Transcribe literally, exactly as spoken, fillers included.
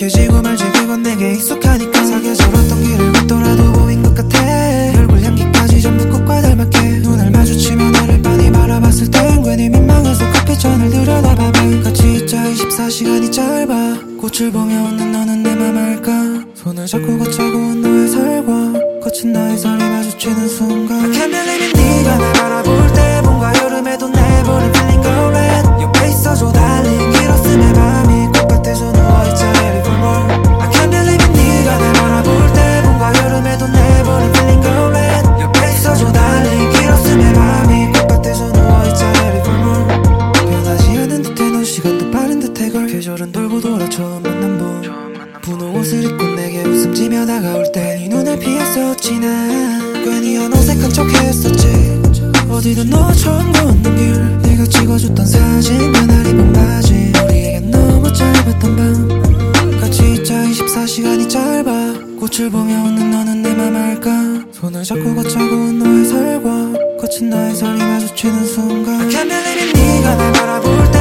익숙해지고 말지 그건 내게 익숙하니까 사계절었던 길을 걷더라도 보인 것 같아. 얼굴 향기까지 전부 꽃과 닮았게. 눈을 마주치며 너를 빤히 바라봤을 땐 괜히 민망해서 커피잔을 들여다봐봐. 같이 있자 이십사 시간이 짧아. 꽃을 보며 웃는 너는 내 맘 알까. 손을 잡고 걷자고 온 너의 살과 거친 나의 살이 마주치는 순간 I can't believe it. 네가 날 바라볼 때 뭔가 여름에도 내버린 feeling go red. 옆에 있어줘 darling. 길었음에 밤이 꽃밭에서 누워있자 every more. I can't believe it. 네가 날 바라볼 때 뭔가 여름에도 내버린 feeling go red. 옆에 있어줘 darling. 길었음에 밤이 꽃밭에서 누워있자 every more. 변하지 않은 듯해 넌 시간도 빠른 듯해 걸. 계절은 돌고 돌아 처음 만난 봄. 분홍 옷을 입고 내게 웃음 지며 다가올 때 네 눈을 피했었지. 난 괜히 어색한 척 했었지. 어디든 너와 처음 걷는 길. 네가 찍어줬던 사진 그날 입은 바지. 우리에겐 너무 짧았던 밤. 같이 있자 이십사 시간이 짧아. 꽃을 보며 웃는 너는 내 맘 알까. 손을 잡고 걷자고 온 너의 살과 거친 나의 살이 마주치는 순간 I can't believe it. 네가 날 바라볼